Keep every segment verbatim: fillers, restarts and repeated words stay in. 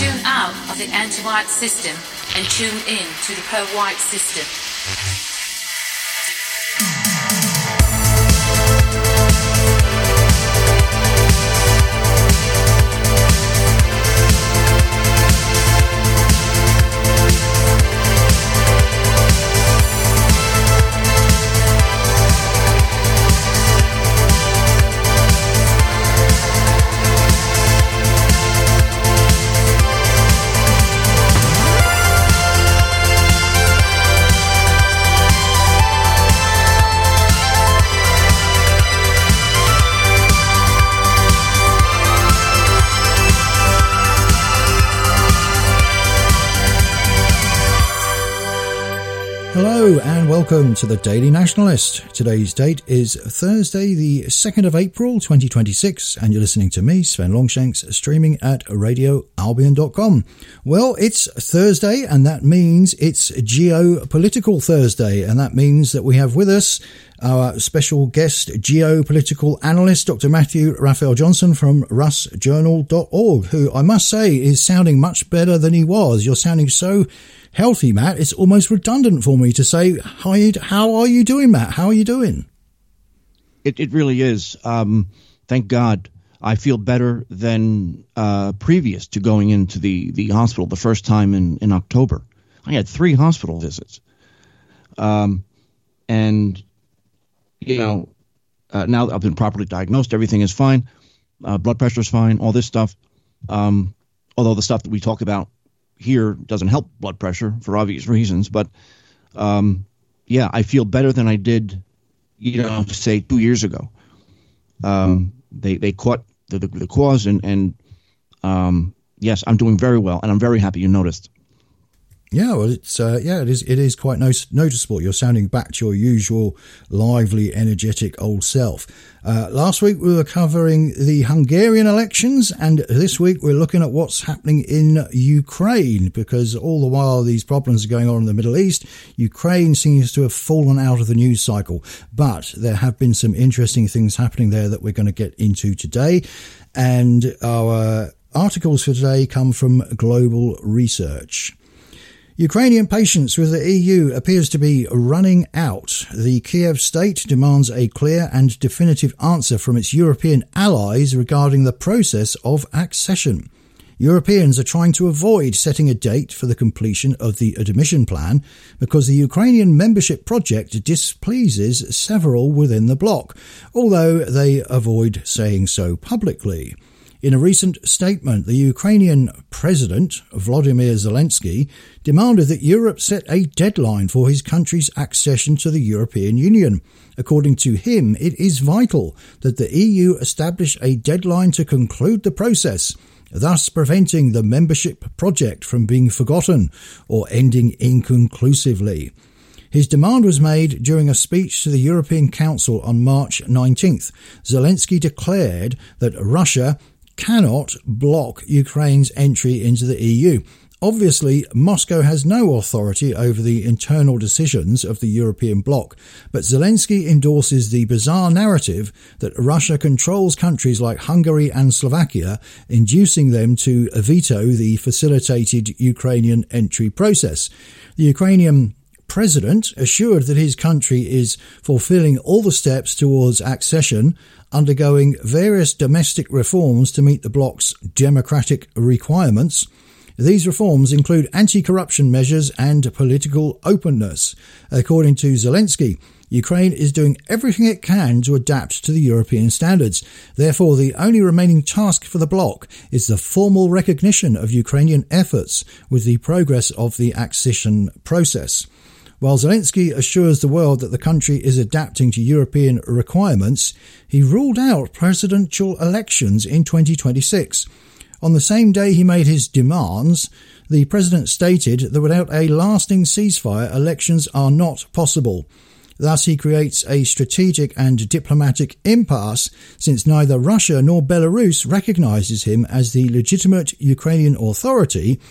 Tune out of the anti-white system and tune in to the pro-white system. Hello and welcome to the Daily Nationalist. Today's date is Thursday the second of April twenty twenty-six and you're listening to me, Sven Longshanks, streaming at radio albion dot com. Well, it's Thursday and that means it's Geopolitical Thursday, and that means that we have with us our special guest geopolitical analyst, Doctor Matthew Raphael Johnson from russ journal dot org, who I must say is sounding much better than he was. You're sounding so healthy, Matt. It's almost redundant for me to say, hi, how are you doing, Matt? How are you doing? It it really is. Um, thank God. I feel better than uh, previous to going into the, the hospital the first time in, in October. I had three hospital visits. Um, and, you know, uh, now I've been properly diagnosed. Everything is fine. Uh, blood pressure is fine. All this stuff. Um, although the stuff that we talk about here doesn't help blood pressure for obvious reasons, but um, yeah, I feel better than I did, you know, say two years ago. Um, they they caught the the, the cause, and and um, yes, I'm doing very well, and I'm very happy you noticed. Yeah, well, it's uh, yeah, it is. It is quite no- noticeable. You're sounding back to your usual lively, energetic old self. Uh, last week we were covering the Hungarian elections, and this week we're looking at what's happening in Ukraine. Because all the while these problems are going on in the Middle East, Ukraine seems to have fallen out of the news cycle. But there have been some interesting things happening there that we're going to get into today, and our articles for today come from Global Research. Ukrainian patience with the E U appears to be running out. The Kiev state demands a clear and definitive answer from its European allies regarding the process of accession. Europeans are trying to avoid setting a date for the completion of the admission plan because the Ukrainian membership project displeases several within the bloc, although they avoid saying so publicly. In a recent statement, the Ukrainian President, Volodymyr Zelensky, demanded that Europe set a deadline for his country's accession to the European Union. According to him, it is vital that the E U establish a deadline to conclude the process, thus preventing the membership project from being forgotten or ending inconclusively. His demand was made during a speech to the European Council on March nineteenth. Zelensky declared that Russia cannot block Ukraine's entry into the E U. Obviously, Moscow has no authority over the internal decisions of the European bloc, but Zelensky endorses the bizarre narrative that Russia controls countries like Hungary and Slovakia, inducing them to veto the facilitated Ukrainian entry process. The Ukrainian president assured that his country is fulfilling all the steps towards accession, undergoing various domestic reforms to meet the bloc's democratic requirements. These reforms include anti-corruption measures and political openness. According to Zelensky, Ukraine is doing everything it can to adapt to the European standards. Therefore, the only remaining task for the bloc is the formal recognition of Ukrainian efforts with the progress of the accession process. While Zelensky assures the world that the country is adapting to European requirements, he ruled out presidential elections in twenty twenty-six. On the same day he made his demands, the president stated that without a lasting ceasefire, elections are not possible. Thus, he creates a strategic and diplomatic impasse, since neither Russia nor Belarus recognizes him as the legitimate Ukrainian authority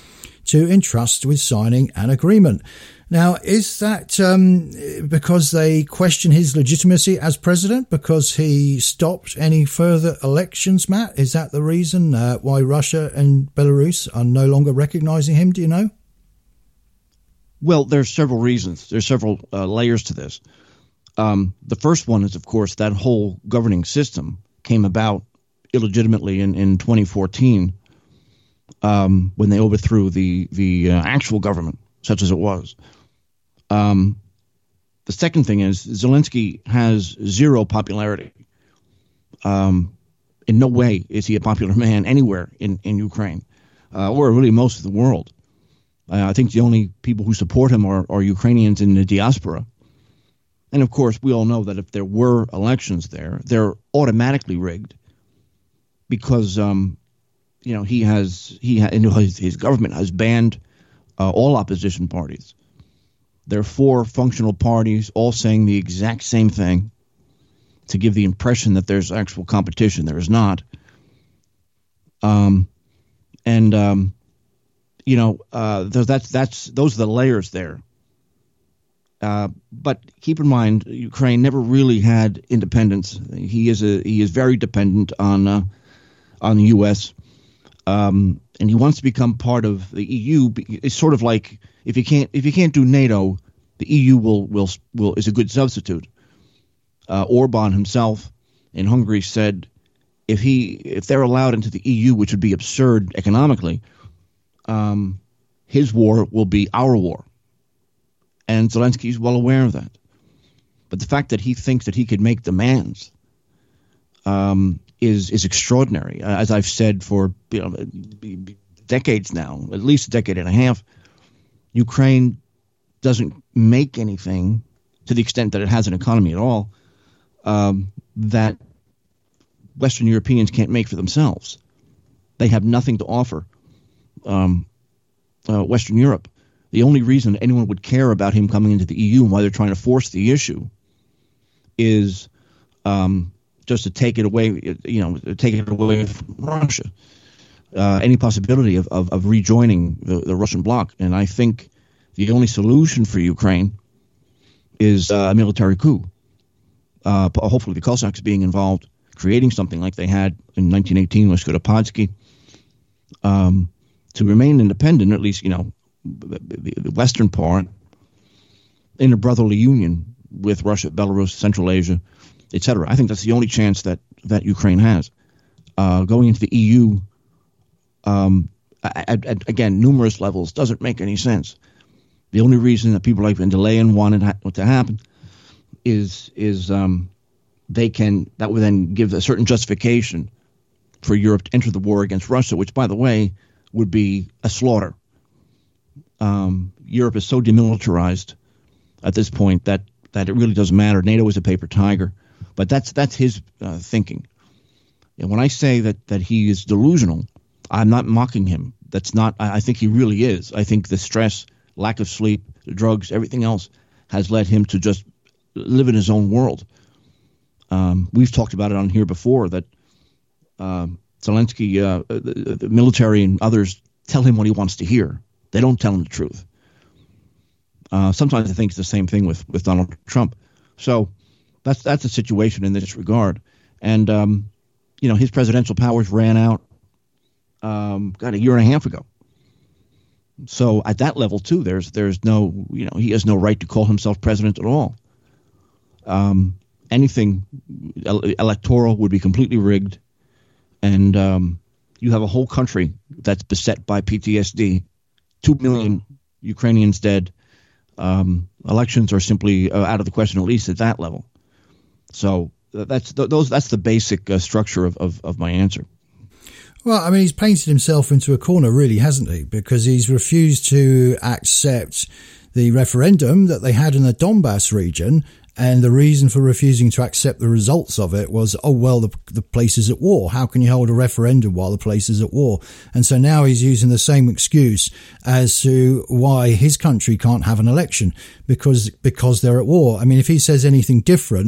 to entrust with signing an agreement. Now, is that um, because they question his legitimacy as president, because he stopped any further elections, Matt? Is that the reason uh, why Russia and Belarus are no longer recognizing him? Do you know? Well, there's several reasons. There's several uh, layers to this. Um, the first one is, of course, that whole governing system came about illegitimately in, in twenty fourteen um, when they overthrew the, the uh, actual government, such as it was. Um, the second thing is Zelensky has zero popularity. Um, in no way is he a popular man anywhere in, in Ukraine uh, or really most of the world. Uh, I think the only people who support him are, are Ukrainians in the diaspora. And, of course, we all know that if there were elections there, they're automatically rigged because, um, you know, he has he ha- his, his government has banned uh, all opposition parties. There are four functional parties all saying the exact same thing to give the impression that there's actual competition. There is not. Um, and... Um, You know, uh, that's that's those are the layers there. Uh, but keep in mind, Ukraine never really had independence. He is a he is very dependent on uh, on the U S Um, and he wants to become part of the E U. It's sort of like if you can't if you can't do NATO, the E U will will will is a good substitute. Uh, Orban himself in Hungary said if he if they're allowed into the E U, which would be absurd economically. Um, his war will be our war. And Zelensky is well aware of that. But the fact that he thinks that he could make demands um, is is extraordinary. Uh, as I've said for you know, decades now, at least a decade and a half, Ukraine doesn't make anything to the extent that it has an economy at all um, that Western Europeans can't make for themselves. They have nothing to offer Um, uh, Western Europe. The only reason anyone would care about him coming into the E U and why they're trying to force the issue is um, just to take it away, you know, take it away from Russia. Uh, any possibility of, of, of rejoining the, the Russian bloc. And I think the only solution for Ukraine is uh, a military coup. Uh, hopefully the Cossacks being involved, creating something like they had in nineteen eighteen with Skoropadsky. Um, to remain independent, at least, you know, the, the western part, in a brotherly union with Russia, Belarus, Central Asia, et cetera. I think that's the only chance that, that Ukraine has. Uh, going into the E U, um, at, at, again, numerous levels, doesn't make any sense. The only reason that people like Van der Leyen wanted ha- to happen is is um, they can, that would then give a certain justification for Europe to enter the war against Russia, which, by the way, would be a slaughter. Um, Europe is so demilitarized at this point that, that it really doesn't matter. NATO is a paper tiger. But that's that's his uh, thinking. And when I say that, that he is delusional, I'm not mocking him. That's not. I, I think he really is. I think the stress, lack of sleep, the drugs, everything else has led him to just live in his own world. Um, we've talked about it on here before that um, Zelensky, uh, the, the military and others tell him what he wants to hear. They don't tell him the truth. Uh, sometimes I think it's the same thing with, with Donald Trump. So that's that's a situation in this regard. And, um, you know, his presidential powers ran out, um, got a year and a half ago. So at that level, too, there's there's no, you know, he has no right to call himself president at all. Um, anything ele- electoral would be completely rigged. And um, you have a whole country that's beset by P T S D, two million Ukrainians dead. Um, elections are simply uh, out of the question, at least at that level. So that's th- those that's the basic uh, structure of, of, of my answer. Well, I mean, he's painted himself into a corner, really, hasn't he? Because he's refused to accept the referendum that they had in the Donbass region. And the reason for refusing to accept the results of it was, oh, well, the, the place is at war. How can you hold a referendum while the place is at war? And so now he's using the same excuse as to why his country can't have an election, because because they're at war. I mean, if he says anything different,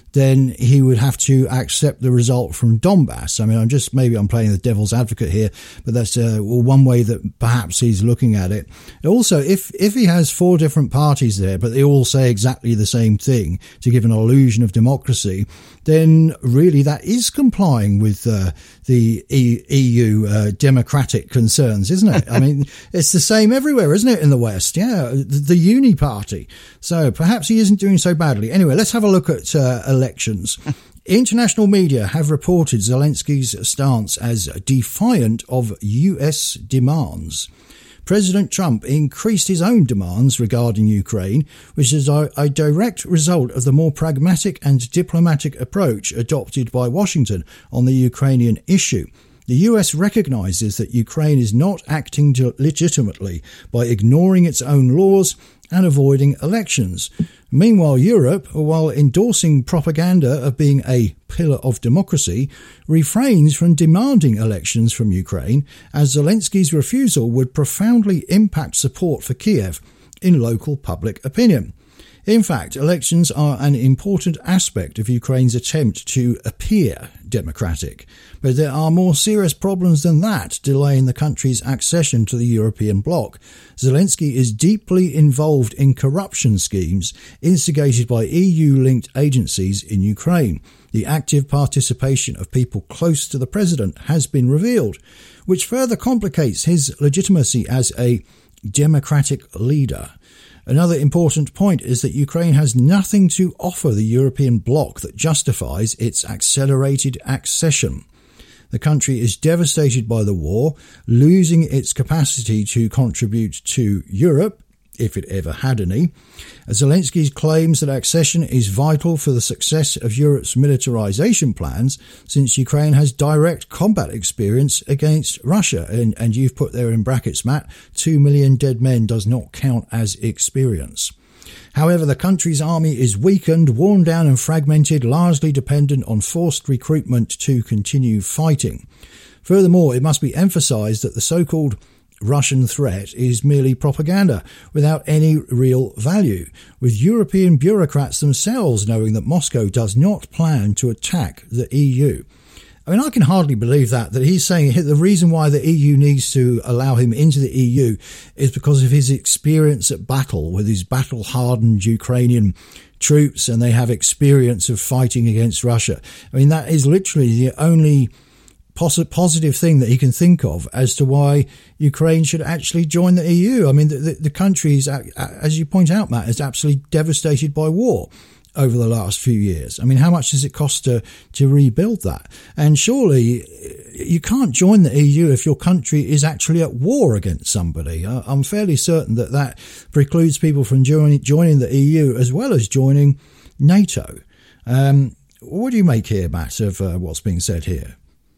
then he would have to accept the result from Donbass. I mean, I'm just, maybe I'm playing the devil's advocate here, but that's uh, one way that perhaps he's looking at it. Also, if, if he has four different parties there, but they all say exactly the same thing to give an illusion of democracy, then really that is complying with uh, the E U uh, democratic concerns, isn't it? I mean, it's the same everywhere, isn't it, in the West? Yeah, the, the Uni Party. So perhaps he isn't doing so badly. Anyway, let's have a look at uh, elections. International media have reported Zelensky's stance as defiant of U S demands. President Trump increased his own demands regarding Ukraine, which is a, a direct result of the more pragmatic and diplomatic approach adopted by Washington on the Ukrainian issue. The U S recognises that Ukraine is not acting legitimately by ignoring its own laws and avoiding elections. Meanwhile, Europe, while endorsing propaganda of being a pillar of democracy, refrains from demanding elections from Ukraine, as Zelensky's refusal would profoundly impact support for Kiev in local public opinion. In fact, elections are an important aspect of Ukraine's attempt to appear democratic, but there are more serious problems than that delaying the country's accession to the European bloc. Zelensky is deeply involved in corruption schemes instigated by E U-linked agencies in Ukraine. The active participation of people close to the president has been revealed, which further complicates his legitimacy as a democratic leader. Another important point is that Ukraine has nothing to offer the European bloc that justifies its accelerated accession. The country is devastated by the war, losing its capacity to contribute to Europe, if it ever had any. Zelensky claims that accession is vital for the success of Europe's militarization plans, since Ukraine has direct combat experience against Russia. And, and you've put there in brackets, Matt, two million dead men does not count as experience. However, the country's army is weakened, worn down and fragmented, largely dependent on forced recruitment to continue fighting. Furthermore, it must be emphasized that the so-called Russian threat is merely propaganda without any real value, with European bureaucrats themselves knowing that Moscow does not plan to attack the E U. I mean, I can hardly believe that, that he's saying the reason why the E U needs to allow him into the E U is because of his experience at battle with his battle-hardened Ukrainian troops, and they have experience of fighting against Russia. I mean, that is literally the only positive thing that he can think of as to why Ukraine should actually join the E U. I mean, the, the, the country is, as you point out, Matt, is absolutely devastated by war over the last few years. I mean, how much does it cost to, to rebuild that? And surely you can't join the E U if your country is actually at war against somebody. I'm fairly certain that that precludes people from joining, joining the E U as well as joining NATO. Um, what do you make here, Matt, of uh, what's being said here?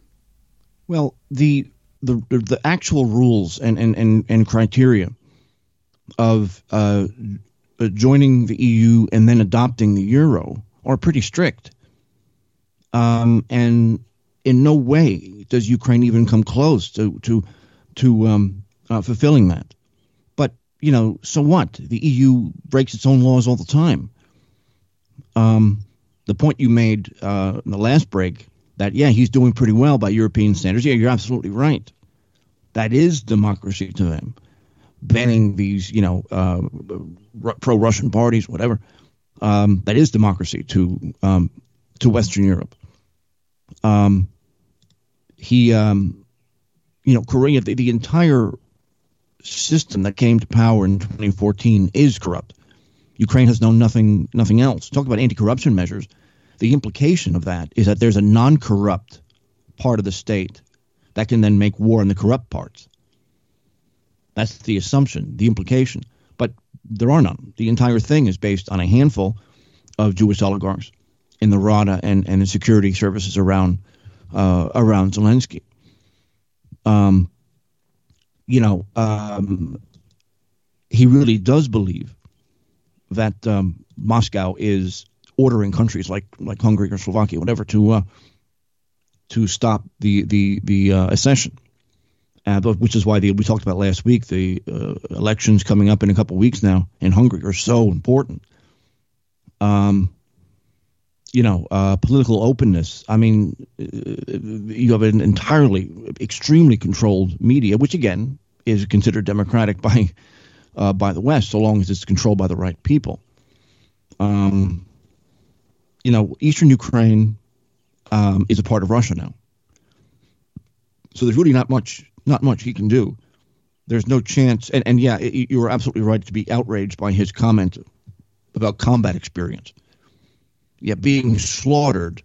Well, the the the actual rules and and, and, and criteria of uh, joining the E U and then adopting the euro are pretty strict. Um, and in no way does Ukraine even come close to to to um, uh, fulfilling that. But you know, so what? The E U breaks its own laws all the time. Um, the point you made uh, in the last break, that, yeah, he's doing pretty well by European standards. Yeah, you're absolutely right. That is democracy to them. Banning these, you know, uh, pro-Russian parties, whatever, um, that is democracy to um, to Western Europe. Um, he, um, you know, Korea, the, the entire system that came to power in twenty fourteen is corrupt. Ukraine has known nothing, nothing else. Talk about anti-corruption measures. The implication of that is that there's a non-corrupt part of the state that can then make war on the corrupt parts. That's the assumption, the implication. But there are none. The entire thing is based on a handful of Jewish oligarchs in the Rada and, and the security services around uh, around Zelensky. Um, you know, um, he really does believe that um, Moscow is ordering countries like like Hungary or Slovakia, whatever, to uh, to stop the the the uh, accession, uh, which is why the, we talked about last week. The uh, elections coming up in a couple of weeks now in Hungary are so important. Um, you know, uh, political openness. I mean, you have an entirely, extremely controlled media, which again is considered democratic by uh, by the West, so long as it's controlled by the right people. Um, you know, Eastern Ukraine um, is a part of Russia now, so there's really not much, not much he can do. There's no chance, and, and yeah, you were absolutely right to be outraged by his comment about combat experience. Yeah, being slaughtered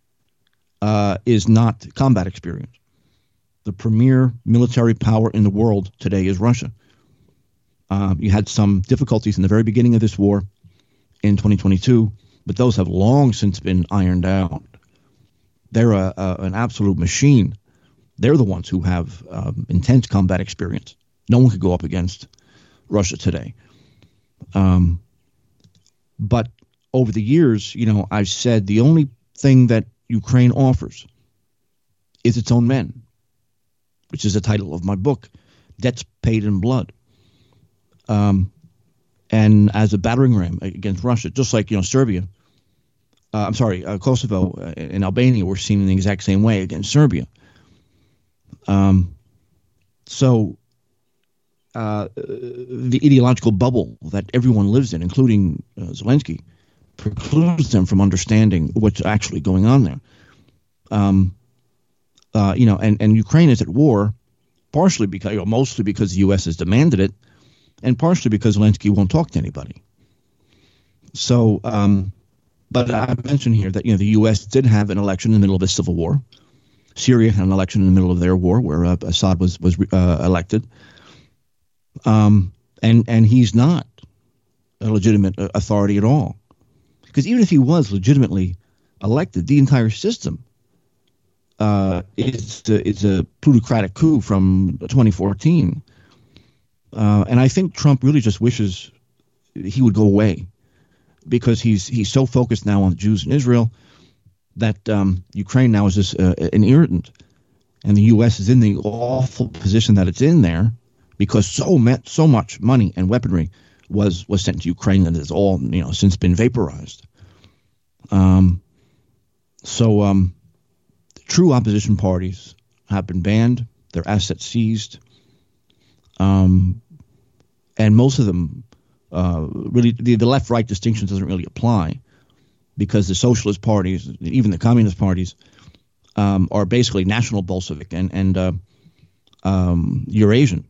uh, is not combat experience. The premier military power in the world today is Russia. Um, you had some difficulties in the very beginning of this war in twenty twenty-two, but those have long since been ironed out. They're a, a, an absolute machine. They're the ones who have um, intense combat experience. No one could go up against Russia today. Um, but over the years, you know, I've said the only thing that Ukraine offers is its own men, which is the title of my book, Debts Paid in Blood. Um, and as a battering ram against Russia, just like, you know, Serbia, uh, I'm sorry, uh, Kosovo and Albania were seen in the exact same way against Serbia. Um, so uh, the ideological bubble that everyone lives in, including uh, Zelensky, precludes them from understanding what's actually going on there. Um, uh, you know, and, and Ukraine is at war, partially because, you know, mostly because the U S has demanded it, and partially because Zelensky won't talk to anybody. So, um, but I mentioned here that, you know, the U S did have an election in the middle of a civil war. Syria had an election in the middle of their war where uh, Assad was was uh, elected. Um, and and he's not a legitimate authority at all. Because even if he was legitimately elected, the entire system uh, is, a, is a plutocratic coup from twenty fourteen. Uh, and I think Trump really just wishes he would go away because he's he's so focused now on the Jews in Israel that um, Ukraine now is just uh, an irritant. And the U S is in the awful position that it's in there because so met, so much money and weaponry was was sent to Ukraine that has all, you know, since been vaporized. Um, so um, true opposition parties have been banned, their assets seized, um, and most of them uh, really the, the left-right distinction doesn't really apply because the socialist parties, even the communist parties, um, are basically national Bolshevik and and uh, um, Eurasian.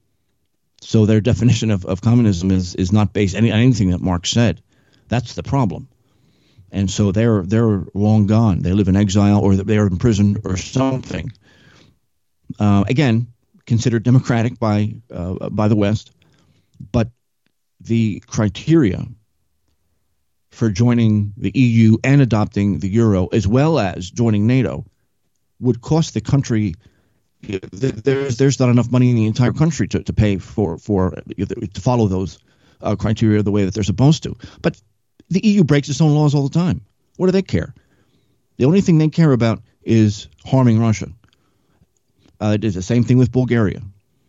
So their definition of, of communism is is not based on any, anything that Marx said. That's the problem. And so they're they're long gone. They live in exile or they're in prison or something. Uh, again, considered democratic by uh, by the West, but the criteria for joining the E U and adopting the euro, as well as joining NATO, would cost the country. There's there's not enough money in the entire country to, to pay for for to follow those uh, criteria the way that they're supposed to. But the E U breaks its own laws all the time. What do they care? The only thing they care about is harming Russia. Uh, it is the same thing with Bulgaria,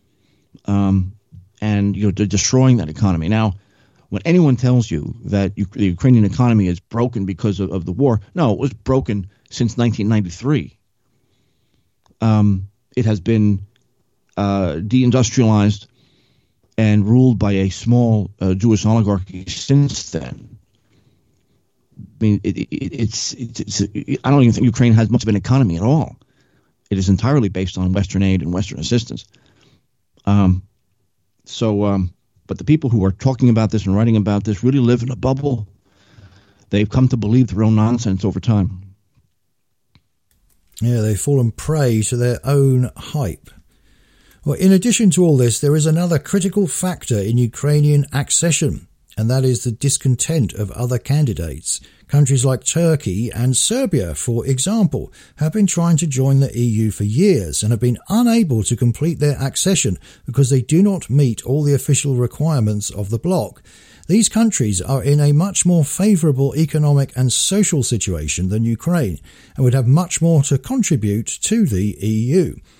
um, and you know, de- destroying that economy. Now, when anyone tells you that you, the Ukrainian economy is broken because of, of the war, no, it was broken since nineteen ninety-three. Um, it has been uh, deindustrialized and ruled by a small uh, Jewish oligarchy since then. I mean, it, it, it's, it's, it's it, I don't even think Ukraine has much of an economy at all. It is entirely based on Western aid and Western assistance. Um, so, um, but the people who are talking about this and writing about this really live in a bubble. They've come to believe their own nonsense over time. Yeah, they've fallen prey to their own hype. Well, in addition to all this, there is another critical factor in Ukrainian accession, and that is the discontent of other candidates. Countries like Turkey and Serbia, for example, have been trying to join the E U for years and have been unable to complete their accession because they do not meet all the official requirements of the bloc. These countries are in a much more favourable economic and social situation than Ukraine and would have much more to contribute to the E U.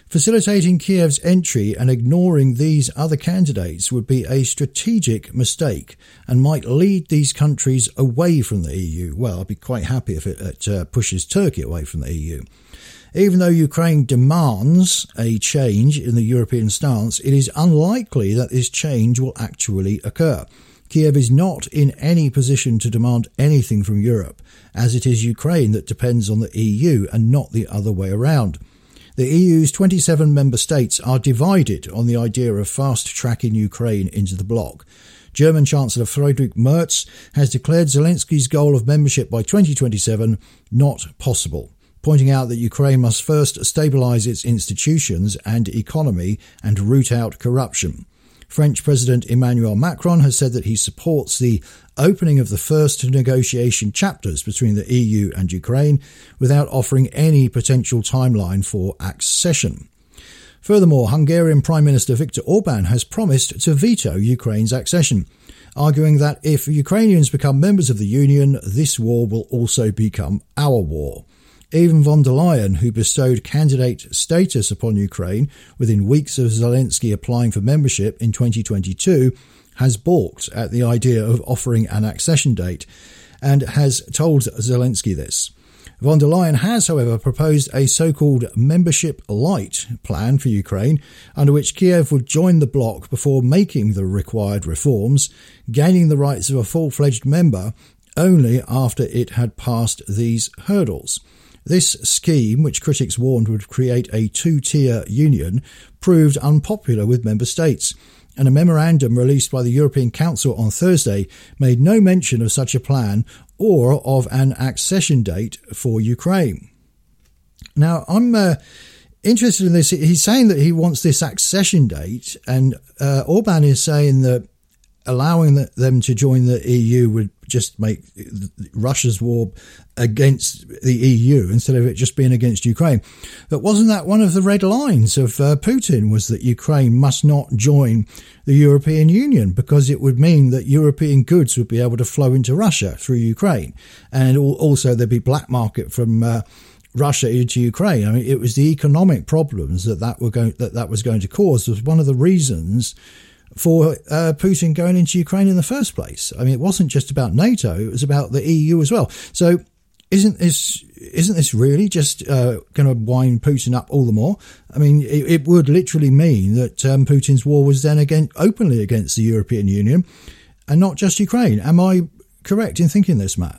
Facilitating Kiev's entry and ignoring these other candidates would be a strategic mistake and might lead these countries away from the E U. Well, I'd be quite happy if it, it uh, pushes Turkey away from the E U. Even though Ukraine demands a change in the European stance, it is unlikely that this change will actually occur. Kiev is not in any position to demand anything from Europe, as it is Ukraine that depends on the E U and not the other way around. The E U's twenty-seven member states are divided on the idea of fast-tracking Ukraine into the bloc. German Chancellor Friedrich Merz has declared Zelensky's goal of membership by twenty twenty-seven not possible, pointing out that Ukraine must first stabilise its institutions and economy and root out corruption. French President Emmanuel Macron has said that he supports the opening of the first negotiation chapters between the E U and Ukraine without offering any potential timeline for accession. Furthermore, Hungarian Prime Minister Viktor Orban has promised to veto Ukraine's accession, arguing that if Ukrainians become members of the Union, this war will also become our war. Even von der Leyen, who bestowed candidate status upon Ukraine within weeks of Zelensky applying for membership in twenty twenty-two, has balked at the idea of offering an accession date and has told Zelensky this. Von der Leyen has, however, proposed a so-called membership light plan for Ukraine, under which Kiev would join the bloc before making the required reforms, gaining the rights of a full-fledged member only after it had passed these hurdles. This scheme, which critics warned would create a two-tier union, proved unpopular with member states, and a memorandum released by the European Council on Thursday made no mention of such a plan or of an accession date for Ukraine. Now, I'm uh, interested in this. He's saying that he wants this accession date, and uh, Orban is saying that allowing the, them to join the E U would just make Russia's war against the E U instead of it just being against Ukraine. But wasn't that one of the red lines of uh, Putin, was that Ukraine must not join the European Union because it would mean that European goods would be able to flow into Russia through Ukraine, and also there'd be black market from uh, Russia into Ukraine. I mean, it was the economic problems that that were going that that was going to cause was one of the reasons for uh, Putin going into Ukraine in the first place. I mean, it wasn't just about NATO; it was about the E U as well. So, isn't this isn't this really just uh, going to wind Putin up all the more? I mean, it, it would literally mean that um, Putin's war was then again openly against the European Union, and not just Ukraine. Am I correct in thinking this, Matt?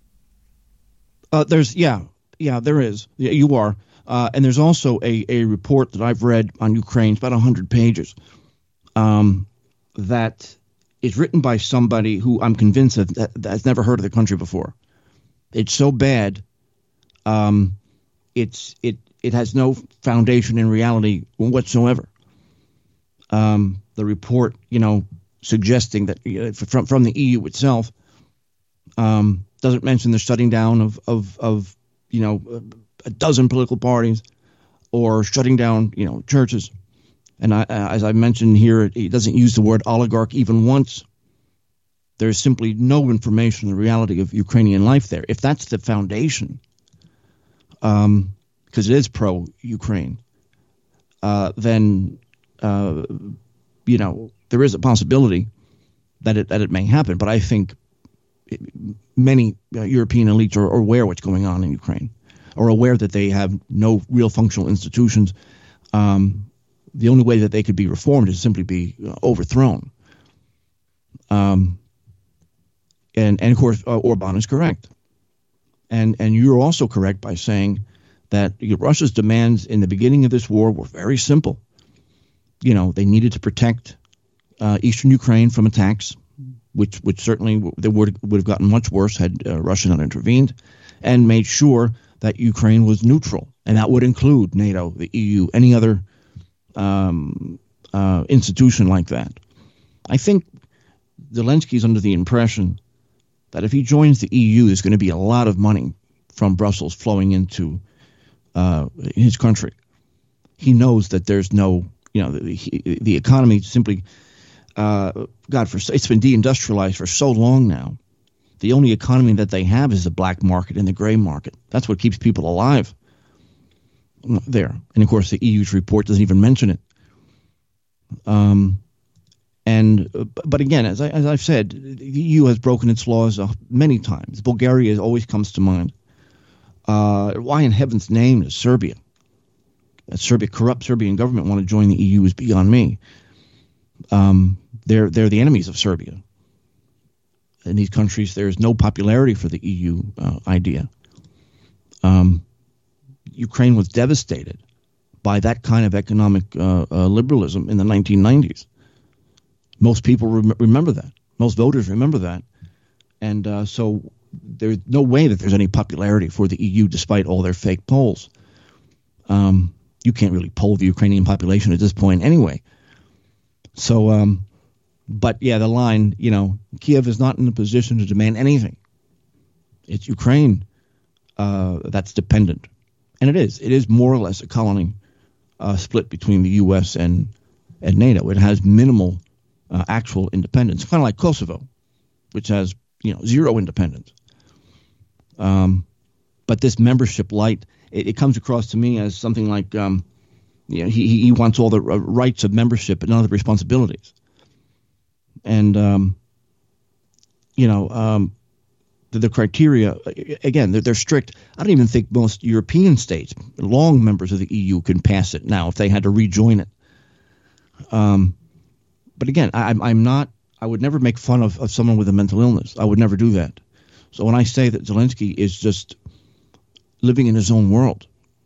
Uh, there's yeah, yeah, there is. Yeah, you are, uh, and there's also a a report that I've read on Ukraine. It's about a hundred pages. Um, that is written by somebody who I'm convinced that, that, that has never heard of the country before. It's so bad. Um, it's it it has no foundation in reality whatsoever. Um, the report, you know, suggesting that uh, from from the E U itself, um, doesn't mention the shutting down of of of you know a dozen political parties or shutting down you know churches. And I, as I mentioned here, it, it doesn't use the word oligarch even once. There's simply no information on the reality of Ukrainian life there. If that's the foundation, um, because it is pro-Ukraine, uh, then uh, you know there is a possibility that it that it may happen. But I think it, many uh, European elites are, are aware what's going on in Ukraine, are aware that they have no real functional institutions. Um, The only way that they could be reformed is simply be uh, overthrown. Um, and, and of course, uh, Orban is correct. And and you're also correct by saying that Russia's demands in the beginning of this war were very simple. You know, they needed to protect uh, eastern Ukraine from attacks, which which certainly they would, would have gotten much worse had uh, Russia not intervened, and made sure that Ukraine was neutral. And that would include NATO, the E U, any other Um, uh, institution like that. I think Zelensky's under the impression that if he joins the E U, there's going to be a lot of money from Brussels flowing into uh, his country. He knows that there's no, you know, the, the economy simply, uh, God, for it's been deindustrialized for so long now. The only economy that they have is the black market and the gray market. That's what keeps people alive. there. And, of course, the E U's report doesn't even mention it. Um, and But, again, as, I, as I've said, the E U has broken its laws uh, many times. Bulgaria always comes to mind. Uh, why in heaven's name does Serbia, a Serbia, corrupt Serbian government, want to join the E U is beyond me. Um, they're, they're the enemies of Serbia. In these countries, there's no popularity for the E U uh, idea. Um, Ukraine was devastated by that kind of economic uh, uh, liberalism in the nineteen nineties. Most people rem- remember that. Most voters remember that. And uh, so there's no way that there's any popularity for the E U despite all their fake polls. Um, you can't really poll the Ukrainian population at this point anyway. So, um, but yeah, the line, you know, Kiev is not in a position to demand anything. It's Ukraine uh, that's dependent. And it is. It is more or less a colony uh, split between the U S and, and NATO. It has minimal uh, actual independence, kind of like Kosovo, which has, you know, zero independence. Um, but this membership light, it, it comes across to me as something like, um, you know, he, he wants all the rights of membership but none of the responsibilities. And, um, you know, um, the, the criteria, again, they're, they're strict. I don't even think most European states, long members of the E U, can pass it now if they had to rejoin it. Um, but again, I, I'm not, I would never make fun of, of someone with a mental illness. I would never do that. So when I say that Zelensky is just living in his own world,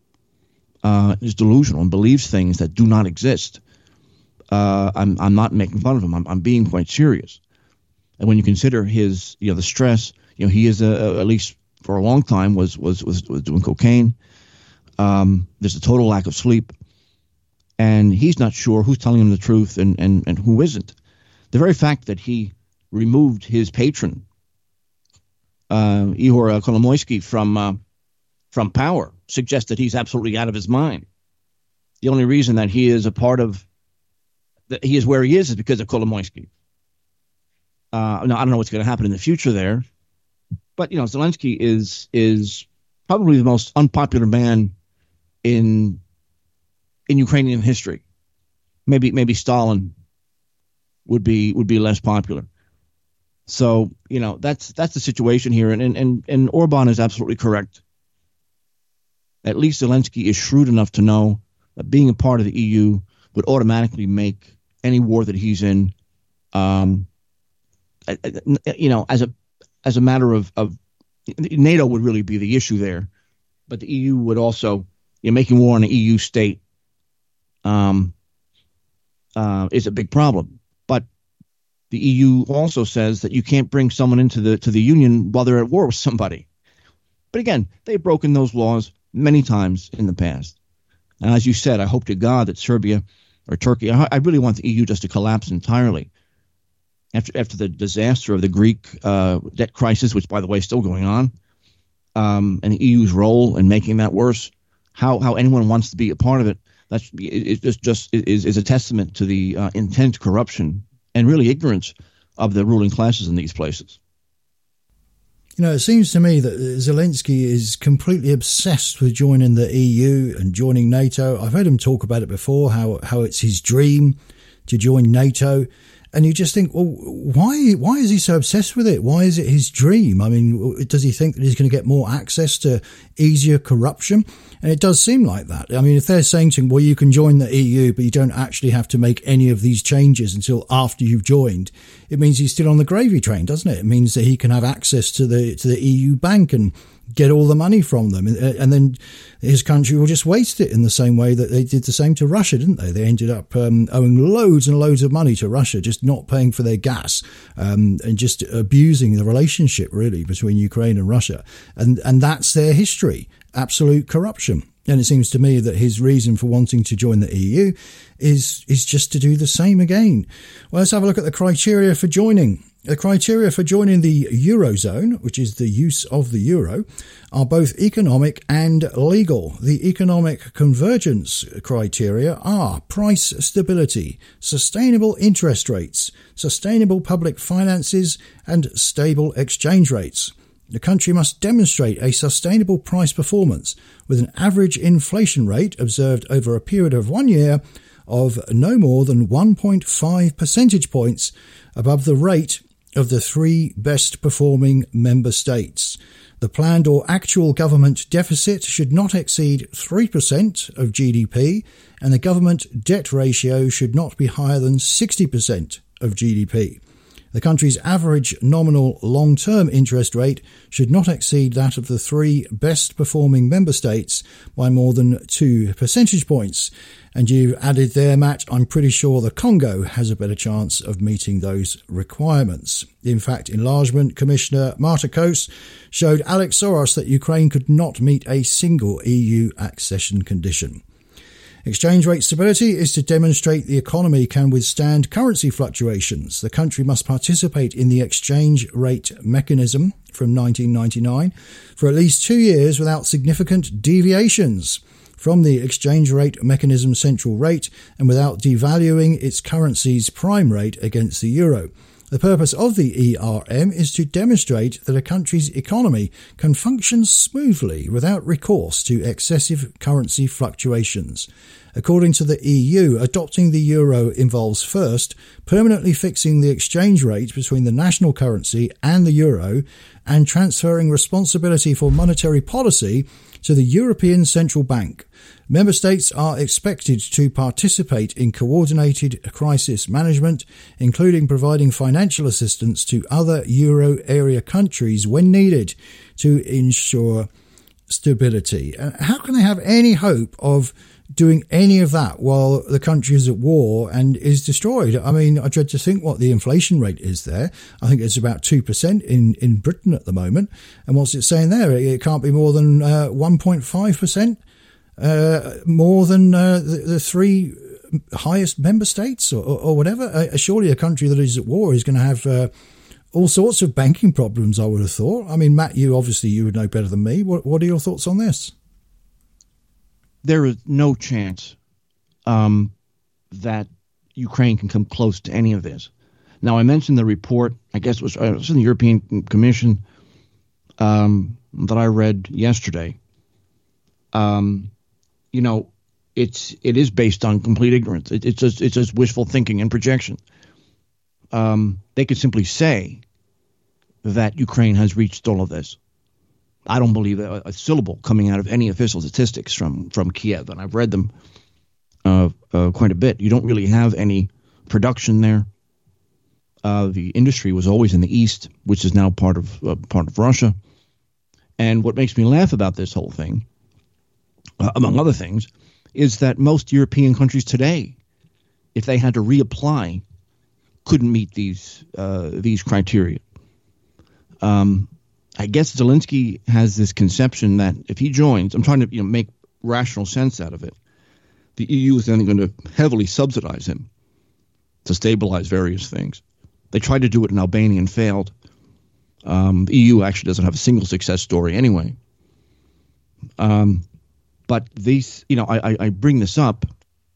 uh, is delusional and believes things that do not exist, uh, I'm I'm not making fun of him. I'm I'm being quite serious. And when you consider his, you know, the stress, you know, he is a, a, at least for a long time was was was, was doing cocaine. Um, there's a total lack of sleep, and he's not sure who's telling him the truth and and and who isn't. The very fact that he removed his patron, uh, Ihor Kolomoisky, from uh, from power suggests that he's absolutely out of his mind. The only reason that he is a part of that he is where he is is because of Kolomoisky. Uh, now I don't know what's going to happen in the future there, but you know Zelensky is is probably the most unpopular man in in Ukrainian history. Maybe maybe Stalin would be would be less popular. So, you know, that's that's the situation here. And and, and Orban is absolutely correct. At least Zelensky is shrewd enough to know that being a part of the E U would automatically make any war that he's in, um, you know, as a as a matter of, of NATO would really be the issue there. But the E U would also, you know, making war on an E U state um, uh, is a big problem. But the E U also says that you can't bring someone into the to the Union while they're at war with somebody. But again, they've broken those laws many times in the past. And as you said, I hope to God that Serbia or Turkey, I, I really want the E U just to collapse entirely. After after the disaster of the Greek uh, debt crisis, which, by the way, is still going on, um, and the E U's role in making that worse, how how anyone wants to be a part of it, that's it, it just is, is a testament to the uh, intense corruption and really ignorance of the ruling classes in these places. You know, it seems to me that Zelensky is completely obsessed with joining the E U and joining NATO. I've heard him talk about it before, how, how it's his dream to join NATO. And you just think, well, why why is he so obsessed with it? Why is it his dream? I mean, does he think that he's going to get more access to easier corruption? And it does seem like that. I mean, if they're saying to him, well, you can join the E U, but you don't actually have to make any of these changes until after you've joined, it means he's still on the gravy train, doesn't it? It means that he can have access to the to the E U bank and get all the money from them. And then his country will just waste it in the same way that they did the same to Russia, didn't they? They ended up um, owing loads and loads of money to Russia, just not paying for their gas um, and just abusing the relationship, really, between Ukraine and Russia. And, and that's their history, absolute corruption. And it seems to me that his reason for wanting to join the E U is, is just to do the same again. Well, let's have a look at the criteria for joining. The criteria for joining the Eurozone, which is the use of the euro, are both economic and legal. The economic convergence criteria are price stability, sustainable interest rates, sustainable public finances, and stable exchange rates. The country must demonstrate a sustainable price performance with an average inflation rate observed over a period of one year of no more than one point five percentage points above the rate of the three best performing member states. The planned or actual government deficit should not exceed three percent of G D P, and the government debt ratio should not be higher than sixty percent of G D P. The country's average nominal long-term interest rate should not exceed that of the three best-performing member states by more than two percentage points. And you added there, Matt, I'm pretty sure the Congo has a better chance of meeting those requirements. In fact, Enlargement Commissioner Marta Kos showed Alex Soros that Ukraine could not meet a single E U accession condition. Exchange rate stability is to demonstrate the economy can withstand currency fluctuations. The country must participate in the exchange rate mechanism from nineteen ninety-nine for at least two years without significant deviations from the exchange rate mechanism central rate and without devaluing its currency's prime rate against the euro. The purpose of the E R M is to demonstrate that a country's economy can function smoothly without recourse to excessive currency fluctuations. According to the E U, adopting the euro involves first permanently fixing the exchange rate between the national currency and the euro and transferring responsibility for monetary policy to the European Central Bank. Member states are expected to participate in coordinated crisis management, including providing financial assistance to other euro area countries when needed to ensure stability. How can they have any hope of doing any of that while the country is at war and is destroyed? I mean, I dread to think what the inflation rate is there. I think it's about two percent in, in Britain at the moment. And what's it saying there? It can't be more than uh, one point five percent. Uh, more than uh, the, the three highest member states or, or, or whatever. Uh, surely a country that is at war is going to have uh, all sorts of banking problems, I would have thought. I mean, Matt, you obviously you would know better than me. What, what are your thoughts on this? There is no chance um, that Ukraine can come close to any of this. Now, I mentioned the report, I guess it was, uh, it was in the European Commission um, that I read yesterday. Um, you know, it's it is based on complete ignorance. It, it's just it's just wishful thinking and projection. Um, they could simply say that Ukraine has reached all of this. I don't believe a, a syllable coming out of any official statistics from from Kiev, and I've read them uh, uh, quite a bit. You don't really have any production there. Uh, the industry was always in the east, which is now part of uh, part of Russia. And what makes me laugh about this whole thing, Uh, among other things, is that most European countries today, if they had to reapply, couldn't meet these uh, these criteria. Um, I guess Zelensky has this conception that if he joins, I'm trying to you know make rational sense out of it, the E U is then going to heavily subsidize him to stabilize various things. They tried to do it in Albania and failed. Um, the E U actually doesn't have a single success story anyway. Um, But these, you know, I, I bring this up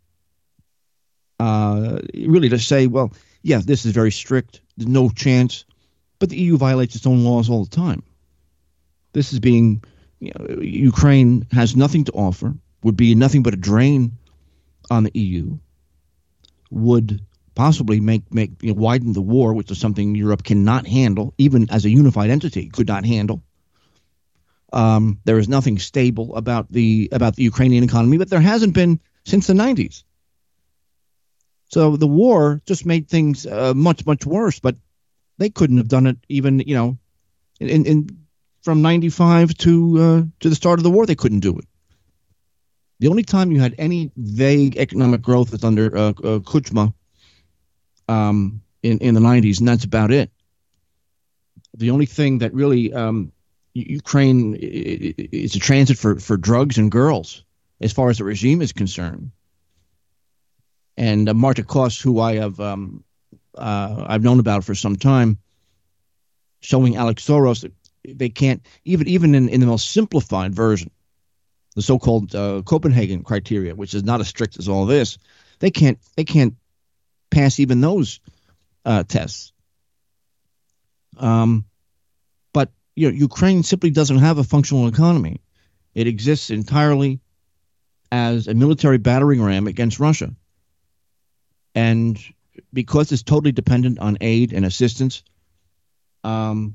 uh, really to say, well, yeah, this is very strict. There's no chance. But the E U violates its own laws all the time. This is being, you know, Ukraine has nothing to offer, would be nothing but a drain on the E U, would possibly make, make you know, widen the war, which is something Europe cannot handle, even as a unified entity could not handle. Um, there is nothing stable about the about the Ukrainian economy, but there hasn't been since the nineties. So the war just made things uh, much, much worse, but they couldn't have done it even, you know, in, in from ninety-five to uh, to the start of the war, they couldn't do it. The only time you had any vague economic growth was under uh, uh, Kuchma um, in, in the nineties, and that's about it. The only thing that really um, Ukraine is a transit for, for drugs and girls, as far as the regime is concerned. And uh, Marta Kos, who I have um, uh, I've known about for some time, showing Alex Soros that they can't even even in, in the most simplified version, the so-called uh, Copenhagen criteria, which is not as strict as all this, they can't they can't pass even those uh, tests. Um, but you know, Ukraine simply doesn't have a functional economy. It exists entirely as a military battering ram against Russia. And because it's totally dependent on aid and assistance, um,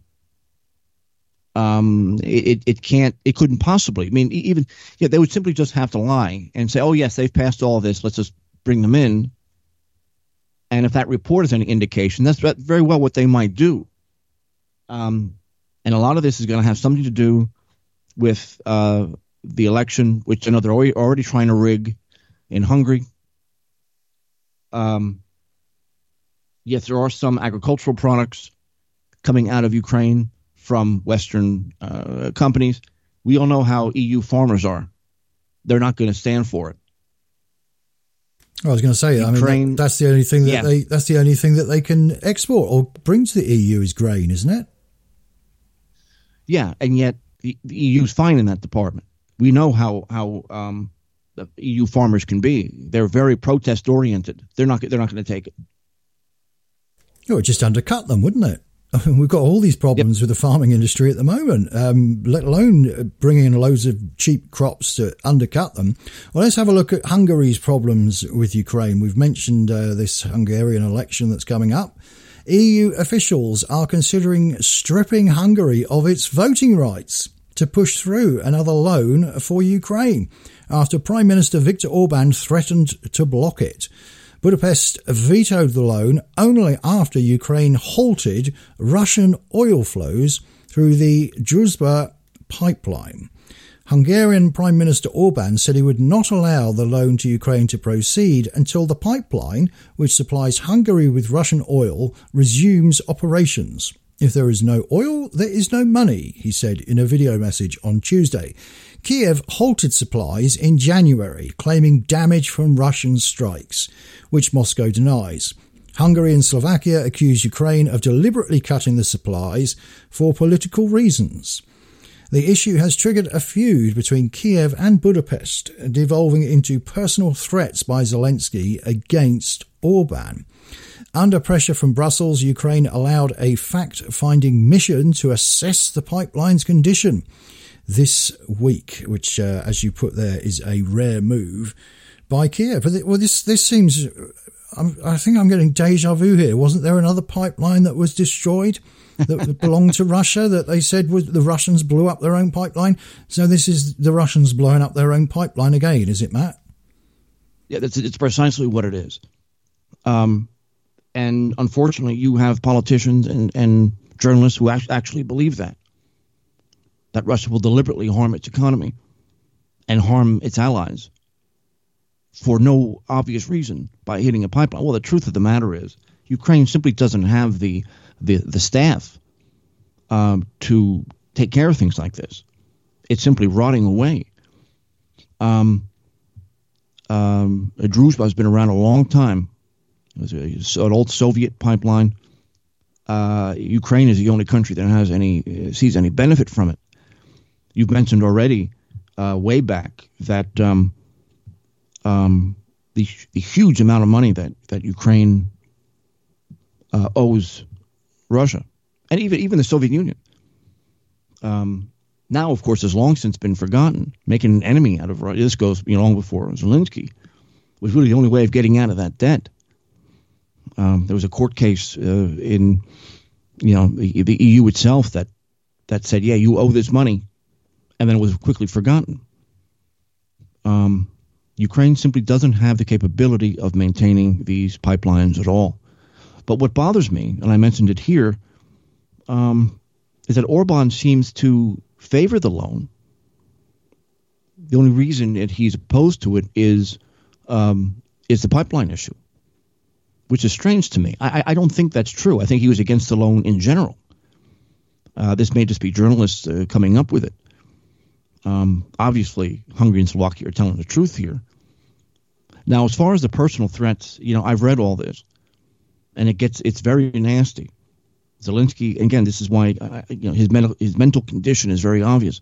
um, it, it can't, it couldn't possibly. I mean, even, yeah, they would simply just have to lie and say, oh, yes, they've passed all of this. Let's just bring them in. And if that report is any indication, that's very well what they might do. Um, and a lot of this is going to have something to do with uh, the election, which I know they're already, already trying to rig in Hungary. Um, yes, there are some agricultural products coming out of Ukraine from Western uh, companies. We all know how E U farmers are. They're not going to stand for it. I was going to say, Ukraine, I mean, that, that's the only thing that yeah. they that's the only thing that they can export or bring to the E U is grain, isn't it? Yeah, and yet the, the E U is fine in that department. We know how how um, the E U farmers can be. They're very protest oriented. They're not they're not going to take it. It would just undercut them, wouldn't it? I mean, we've got all these problems yep. with the farming industry at the moment, um, let alone bringing in loads of cheap crops to undercut them. Well, let's have a look at Hungary's problems with Ukraine. We've mentioned uh, this Hungarian election that's coming up. E U officials are considering stripping Hungary of its voting rights to push through another loan for Ukraine after Prime Minister Viktor Orban threatened to block it. Budapest vetoed the loan only after Ukraine halted Russian oil flows through the Druzhba pipeline. Hungarian Prime Minister Orban said he would not allow the loan to Ukraine to proceed until the pipeline, which supplies Hungary with Russian oil, resumes operations. If there is no oil, there is no money, he said in a video message on Tuesday. Kiev halted supplies in January, claiming damage from Russian strikes, which Moscow denies. Hungary and Slovakia accuse Ukraine of deliberately cutting the supplies for political reasons. The issue has triggered a feud between Kiev and Budapest, devolving into personal threats by Zelensky against Orban. Under pressure from Brussels, Ukraine allowed a fact-finding mission to assess the pipeline's condition this week, which, uh, as you put there, is a rare move by Kiev. But well, this this seems, I'm, I think I'm getting deja vu here. Wasn't there another pipeline that was destroyed that belonged to Russia that they said was the Russians blew up their own pipeline? So this is the Russians blowing up their own pipeline again, is it, Matt? Yeah, that's it's precisely what it is. Um, and unfortunately, you have politicians and, and journalists who actually believe that. that Russia will deliberately harm its economy and harm its allies for no obvious reason by hitting a pipeline. Well, the truth of the matter is Ukraine simply doesn't have the the, the staff um, to take care of things like this. It's simply rotting away. Um, um, Druzhba has been around a long time. It was a, an old Soviet pipeline. Uh, Ukraine is the only country that has any sees any benefit from it. You've mentioned already, uh, way back, that um, um, the, the huge amount of money that that Ukraine uh, owes Russia, and even even the Soviet Union. Um, now, of course, has long since been forgotten. Making an enemy out of Russia. This goes you know, long before Zelensky was really the only way of getting out of that debt. Um, there was a court case uh, in, you know, the, the E U itself that that said, yeah, you owe this money, and then it was quickly forgotten. Um, Ukraine simply doesn't have the capability of maintaining these pipelines at all. But what bothers me, and I mentioned it here, um, is that Orban seems to favor the loan. The only reason that he's opposed to it is um, is the pipeline issue, which is strange to me. I, I don't think that's true. I think he was against the loan in general. Uh, this may just be journalists uh, coming up with it. Um, obviously, Hungary and Slovakia are telling the truth here. Now, as far as the personal threats, you know, I've read all this, and it gets it's very nasty. Zelensky, again, this is why uh, you know his mental his mental condition is very obvious.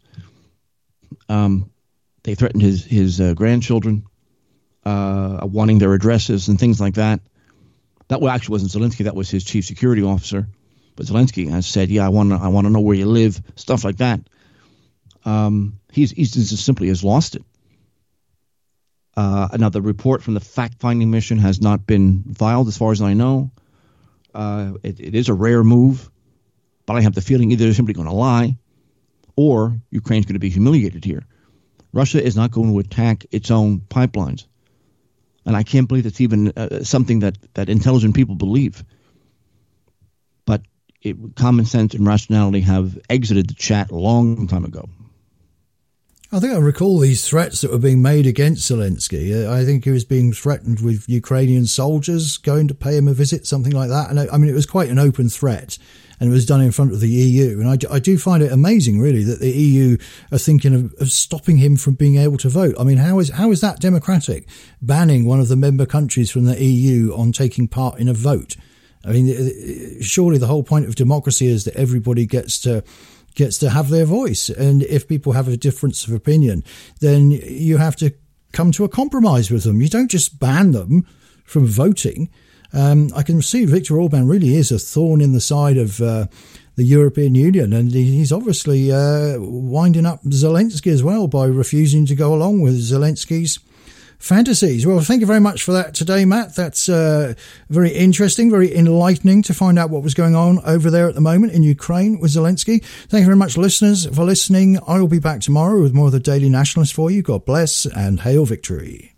Um, they threatened his his uh, grandchildren, uh, wanting their addresses and things like that. That well, actually wasn't Zelensky. That was his chief security officer. but Zelensky has said, yeah, I want to I want to know where you live, stuff like that. Um, he's, he's just simply has lost it. Uh, another report from the fact-finding mission has not been filed, as far as I know. Uh, it, it is a rare move, but I have the feeling either they're simply going to lie or Ukraine's going to be humiliated here. Russia is not going to attack its own pipelines. And I can't believe it's even uh, something that, that intelligent people believe. But it, common sense and rationality have exited the chat a long time ago. I think I recall these threats that were being made against Zelensky. I think he was being threatened with Ukrainian soldiers going to pay him a visit, something like that. And I, I mean, it was quite an open threat, and it was done in front of the E U. And I, I do find it amazing, really, that the E U are thinking of, of stopping him from being able to vote. I mean, how is how is that democratic, banning one of the member countries from the E U on taking part in a vote? I mean, surely the whole point of democracy is that everybody gets to gets to have their voice. And if people have a difference of opinion, then you have to come to a compromise with them. You don't just ban them from voting. Um, I can see Viktor Orban really is a thorn in the side of uh, the European Union, and he's obviously uh, winding up Zelensky as well by refusing to go along with Zelensky's fantasies. Well, thank you very much for that today, Matt. That's uh, very interesting, very enlightening to find out what was going on over there at the moment in Ukraine with Zelensky. Thank you very much, listeners, for listening. I will be back tomorrow with more of the Daily Nationalist for you. God bless and hail victory.